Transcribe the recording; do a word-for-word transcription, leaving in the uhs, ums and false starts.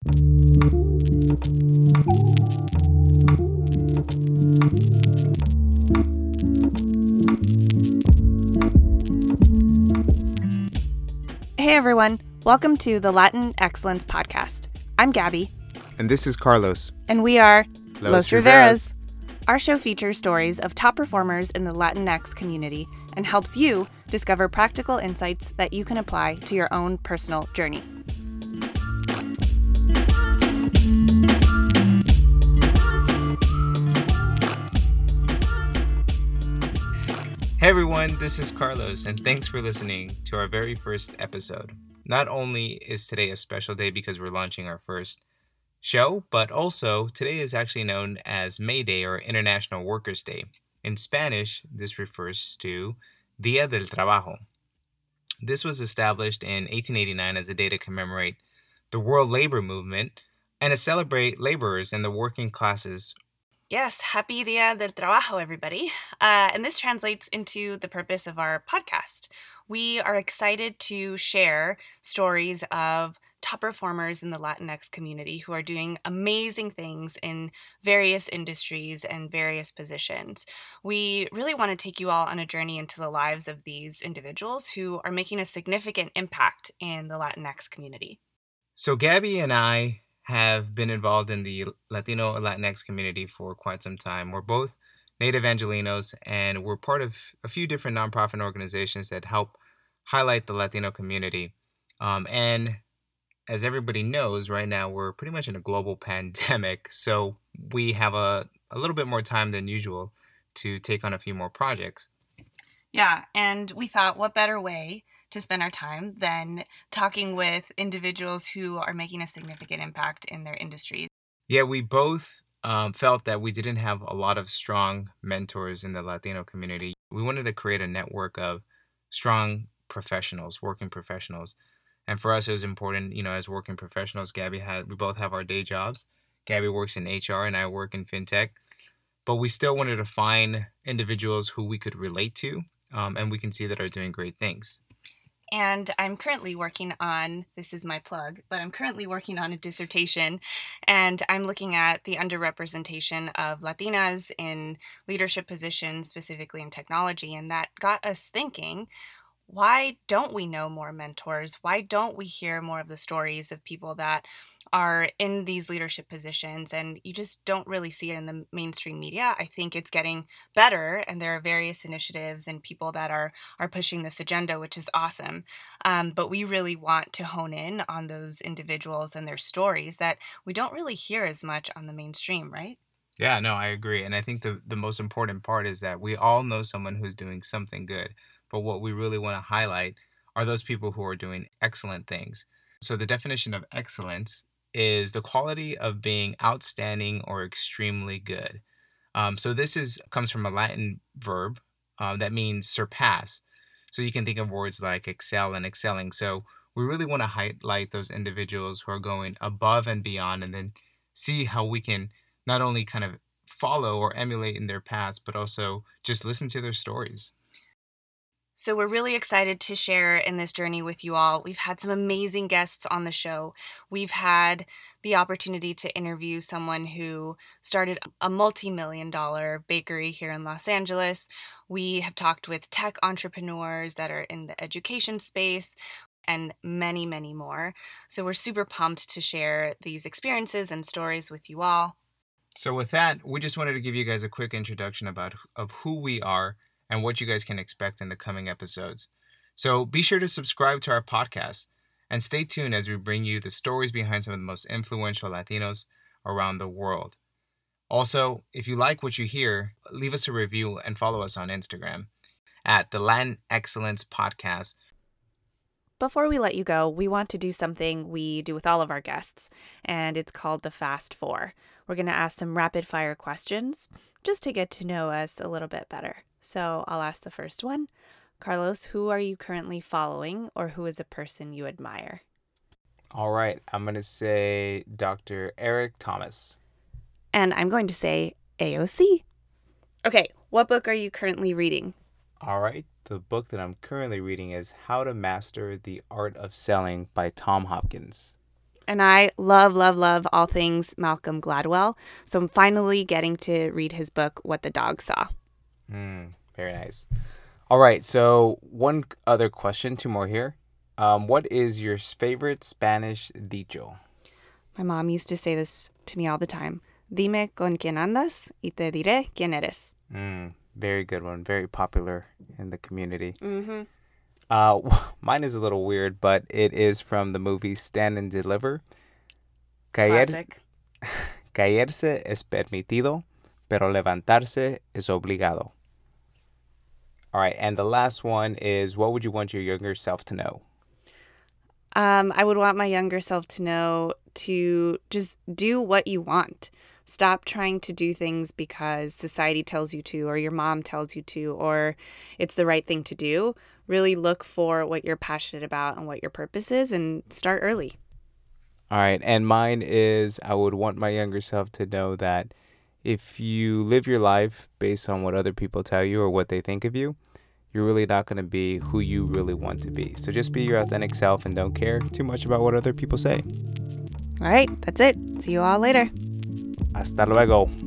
Hey everyone, welcome to the Latin Excellence Podcast. I'm Gabby. And this is Carlos. And we are Los Los Riveras. Our show features stories of top performers in the Latinx community and helps you discover practical insights that you can apply to your own personal journey. Hey everyone, this is Carlos, and thanks for listening to our very first episode. Not only is today a special day because we're launching our first show, but also today is actually known as May Day or International Workers' Day. In Spanish, this refers to Día del Trabajo. This was established in eighteen eighty-nine as a day to commemorate the World Labor Movement and to celebrate laborers and the working classes. Yes, happy Día del Trabajo, everybody. Uh, and this translates into the purpose of our podcast. We are excited to share stories of top performers in the Latinx community who are doing amazing things in various industries and various positions. We really want to take you all on a journey into the lives of these individuals who are making a significant impact in the Latinx community. So Gabby and I have been involved in the Latino and Latinx community for quite some time. We're both native Angelenos, and we're part of a few different nonprofit organizations that help highlight the Latino community. Um, and as everybody knows, right now we're pretty much in a global pandemic, so we have a, a little bit more time than usual to take on a few more projects. Yeah, and we thought, what better way to spend our time than talking with individuals who are making a significant impact in their industries. Yeah, we both um, felt that we didn't have a lot of strong mentors in the Latino community. We wanted to create a network of strong professionals, working professionals. And for us, it was important, you know, as working professionals, Gabby had, we both have our day jobs. Gabby works in H R and I work in fintech. But we still wanted to find individuals who we could relate to um, and we can see that are doing great things. And I'm currently working on, this is my plug, but I'm currently working on a dissertation, and I'm looking at the underrepresentation of Latinas in leadership positions, specifically in technology, and that got us thinking, why don't we know more mentors? Why don't we hear more of the stories of people that are in these leadership positions? And you just don't really see it in the mainstream media. I think it's getting better, and there are various initiatives and people that are are pushing this agenda, which is awesome. Um, but we really want to hone in on those individuals and their stories that we don't really hear as much on the mainstream, right? Yeah, no, I agree. And I think the, the most important part is that we all know someone who's doing something good. But what we really want to highlight are those people who are doing excellent things. So the definition of excellence is the quality of being outstanding or extremely good. Um, so this is comes from a Latin verb uh, that means surpass. So you can think of words like excel and excelling. So we really want to highlight those individuals who are going above and beyond, and then see how we can not only kind of follow or emulate in their paths, but also just listen to their stories. So we're really excited to share in this journey with you all. We've had some amazing guests on the show. We've had the opportunity to interview someone who started a multi-million dollar bakery here in Los Angeles. We have talked with tech entrepreneurs that are in the education space and many, many more. So we're super pumped to share these experiences and stories with you all. So with that, we just wanted to give you guys a quick introduction about of who we are and what you guys can expect in the coming episodes. So be sure to subscribe to our podcast and stay tuned as we bring you the stories behind some of the most influential Latinos around the world. Also, if you like what you hear, leave us a review and follow us on Instagram at the Latin Excellence Podcast. Before we let you go, we want to do something we do with all of our guests, and it's called the Fast Four. We're going to ask some rapid fire questions just to get to know us a little bit better. So I'll ask the first one. Carlos, who are you currently following, or who is a person you admire? All right, I'm going to say Doctor Eric Thomas. And I'm going to say A O C. Okay, what book are you currently reading? All right, the book that I'm currently reading is How to Master the Art of Selling by Tom Hopkins. And I love, love, love all things Malcolm Gladwell. So I'm finally getting to read his book, What the Dog Saw. Mm, very nice. All right. So one other question, two more here. Um, what is your favorite Spanish dicho? My mom used to say this to me all the time. Dime con quién andas y te diré quién eres. Mm, very good one. Very popular in the community. Mm-hmm. Uh, mine is a little weird, but it is from the movie Stand and Deliver. Caer, Classic. caerse es permitido, pero levantarse es obligado. All right, and the last one is, what would you want your younger self to know? Um, I would want my younger self to know to just do what you want. Stop trying to do things because society tells you to, or your mom tells you to, or it's the right thing to do. Really look for what you're passionate about and what your purpose is and start early. All right, and mine is, I would want my younger self to know that if you live your life based on what other people tell you or what they think of you, you're really not going to be who you really want to be. So just be your authentic self and don't care too much about what other people say. All right, that's it. See you all later. Hasta luego.